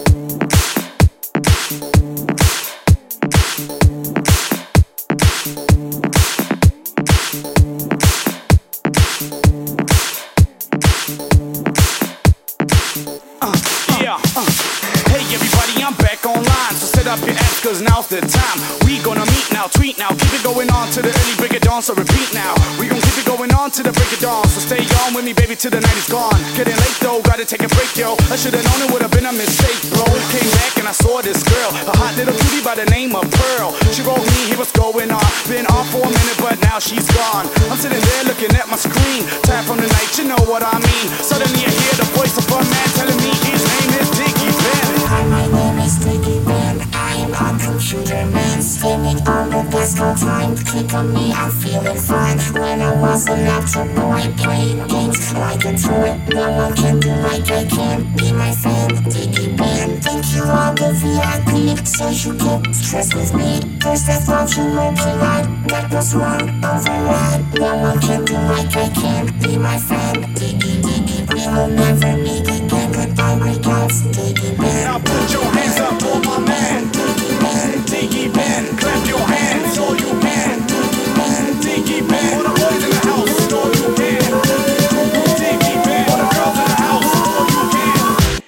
Hey everybody, I'm back online, so set up your apps cause now's the time. We gonna meet now, tweet now, keep it going on to the early break of dawn, so repeat now. We gon' keep it going on to the break of dawn, so stay on with me baby till the night is gone. Getting late though, gotta take a break yo, I should've known it would've been a mistake bro. Came back and I saw this girl, a hot little cutie by the name of Pearl. She wrote me, here what's going on, been on for a minute but now she's gone. I'm sitting there looking at my screen, tired from the night, you know what I mean. Suddenly I hear the voice of a man telling me his name is Diggy Ben. Hi, my name is Diggy Ben. I'm a computer man, spending all the best of time. Click on me, I'm feeling fine. When I was a laptop boy, playing games like a toy. No one can do like I can. Be my friend, Diggy Ben. Thank you all the VIP, so you get stressed with me. First I thought you were polite, that was wrong, override. No one can do like I can. Be my friend, Diggy. We will never meet again. Goodbye, my guys, Diggy Ben. Now put your hands up for my man, Diggy Ben. Diggy Ben. Clap your hands all you can, Diggy Ben. All the boys in the house, all you can, Diggy Ben. All the girls in the house, all you can.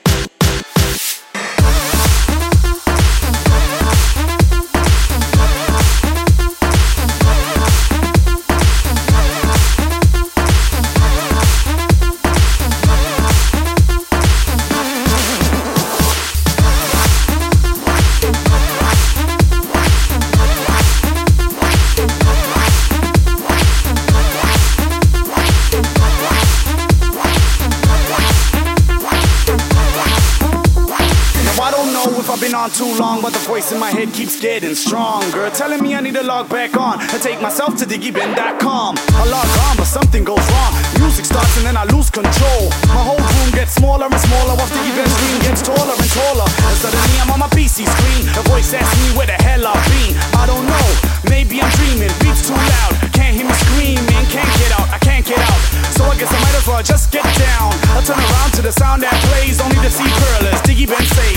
I've been on too long, but the voice in my head keeps getting stronger, telling me I need to log back on and take myself to diggyben.com. I log on, but something goes wrong. Music starts and then I lose control. My whole room gets smaller and smaller, while Diggy Ben's screen gets taller and taller. And suddenly I'm on my PC screen. The voice asks me where the hell I've been. I don't know, maybe I'm dreaming. Beats too loud, can't hear me screaming. Can't get out, I can't get out. So I guess I might as well just get down. I turn around to the sound that plays, only to see Pearl as Diggy Ben say,